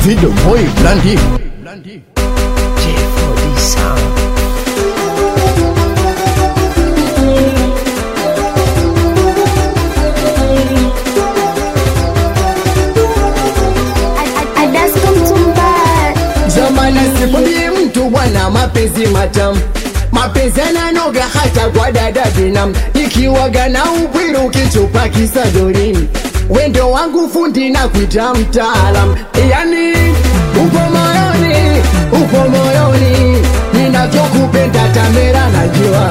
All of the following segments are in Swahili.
Video boy Blandi. J4D sound. Zamani sipendi mtu wana mapenzi matamu. Mapenzi yananoga hata kwa dada binamu. Ikiwaga na ubwiru kichupa kisadolini. Wendo wangu fundi na kuita mtaalam. Yani uko moyoni ninavyokupenda Tamera najua.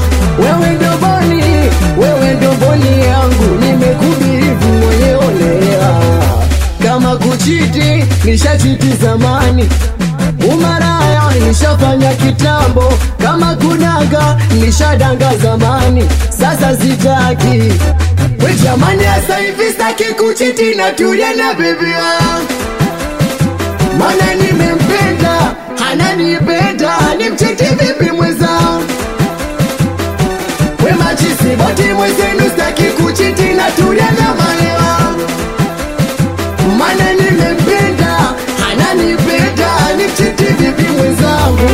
Wewe ndo boni yangu, nimekubirivu mwenye olewa. Kama kuchiti nishachiti zamani, umaraya nishafanya kitambo. Kama kunaga nishadanga zamani, sasa sitaki. We jamani, asa hivi sitaki kuchiti na tulia na baby wangu. Mana nimempenda, ananipenda, nimchiti vipi mwenzangu? We machisi boti mwenzenu, sitaki kuchiti na tulia na mali wangu. Mana nimempenda, ananipenda, nimchiti vipi mwenzangu?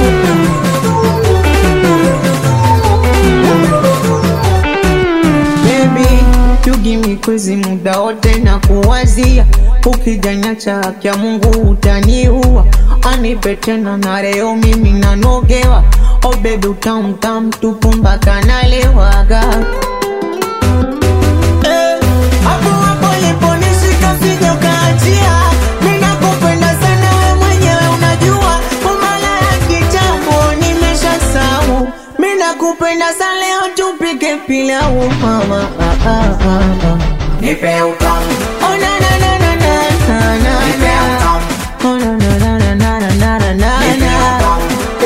Baby, you give me crazy muda wote na kuwazia. Ukijanyacha haki ya Mungu utaniua. Anipe tena na leo mimi nanogewa. Oh baby utamtam tupu mpaka nalewaga. Hapo hapo liponishika sija ukaachia. Mimi nakupenda sana wewe mwenyewe unajua. Umala ya kitambo nimeshasahau. Mimi nakupenda sana leo tupike pilau mama. Nipe utamu. Oh na na na na na na. Nipe utamu. Oh na na na na na na na na. Nipe utamu.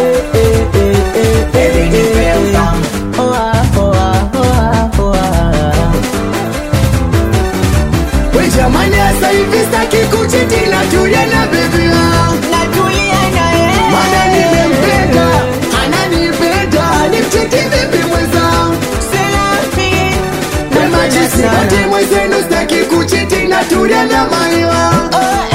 Baby nipe utamu. Oh ah oh ah oh ah oh ah. We jamani, asa hivi sitaki kuchiti na tulia na baby wangu. Natulia na yeye. Mana nimempenda, ananipenda, nimchiti vipi mwenzangu? Selafi. We machisi boti mwenzenu, sitaki kuchiti na tulia na mali wangu. Oh